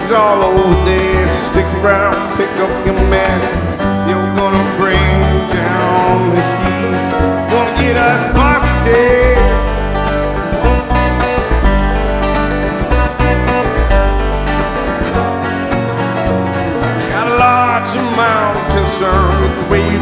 all over there. Stick around, pick up your mess. You're gonna bring down the heat. Gonna get us busted. Got a large amount of concern with the way